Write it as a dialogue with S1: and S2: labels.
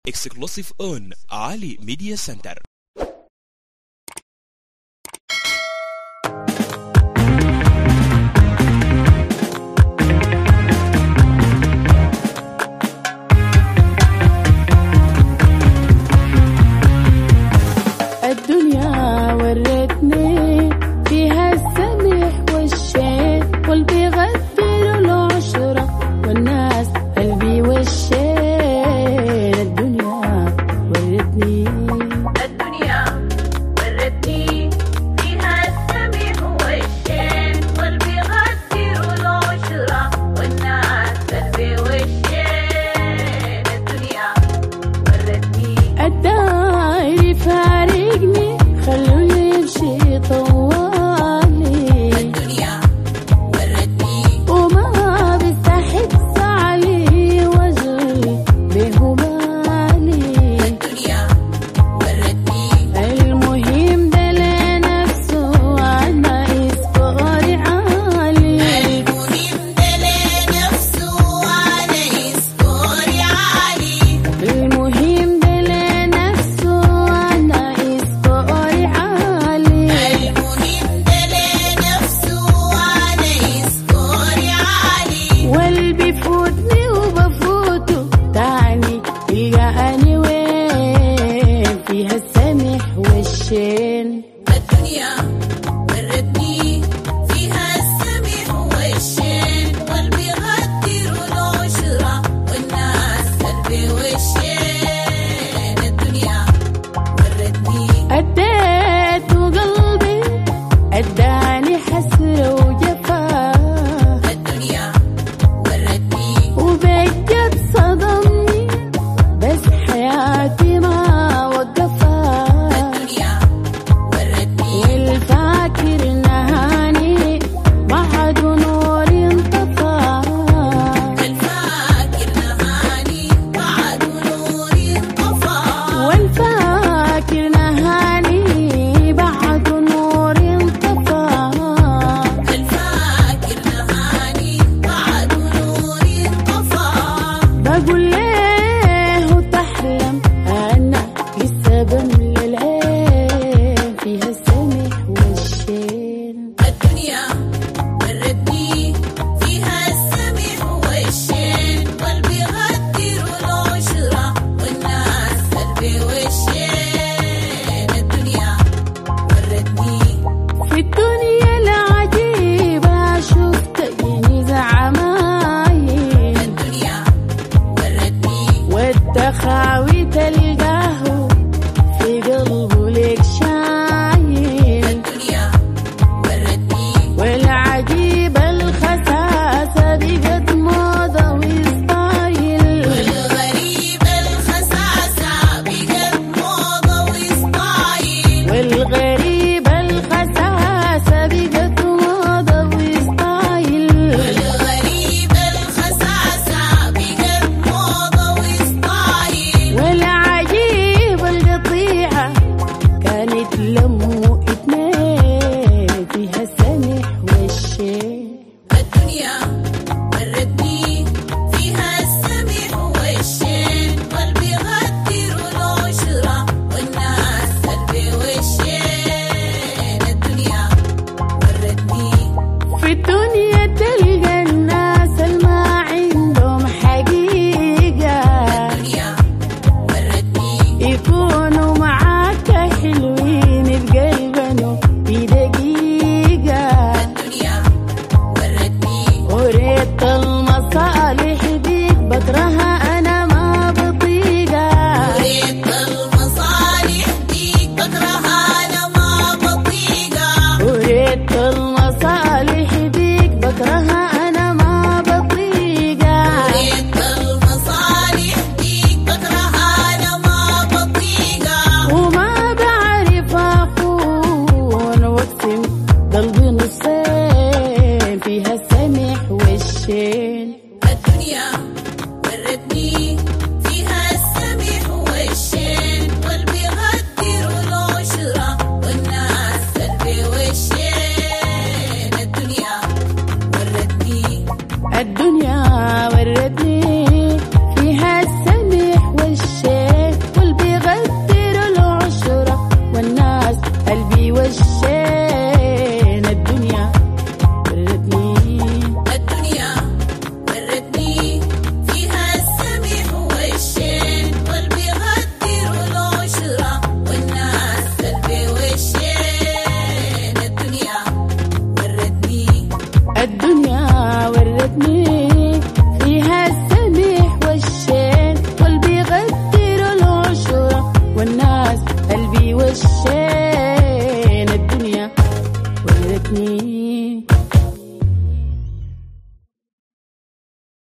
S1: Exclusive on Ali Media Center.
S2: الدنيا ورتني فيها السمح والشين واللي بيغدر العشرة والناس قلبي والشين. الدنيا ورتني فيها السمح والشين واللي بيغدر العشرة والناس قلبي والشين. الدنيا ورتني الداير فارقني خلوني يمشي طوالي. الدنيا ورتني وما بستحق علي وجهي بهمالي. الدنيا ورتني المهم ده لنفسه عنا يسكر عالي. المهم ده لنفسه عنا يسكر عالي. المهم ده لنفسه عنا يسكر عالي. المهم ده لنفسه عنا يسكر عالي. واللي بيفوتني وبفوته تعني يلقاني وين فيها السمح والشين. الدنيا ورتني فيها السمح والشين واللي بيغدروا العشرة والناس قلبي والشين. الدنيا ورتني اديت وقلبي اداني حسرة وجفاه. الدنيا ورتني وبجد صدمني بس حياتي ما وقفها. الدنيا ورتني والفاكر نهاني بعد نوري انطفى. الفاكر نهاني بعد نوري انطفى. والفاكر نهاني بعد نوري انطفى. الفاكر نهاني بعد نوري انطفى. بقول ليه تحلم انا لسه بملى العين فيها السمح والشين. الدنيا ورتني فيها السمح والشين واللي بيغدروا العشرة والناس قلبي والشين. الدنيا ورتني في الدنيا العجيبة شفت ينيز عمايل. الدنيا ورتني والتخاوي تلقاه في قلبه لك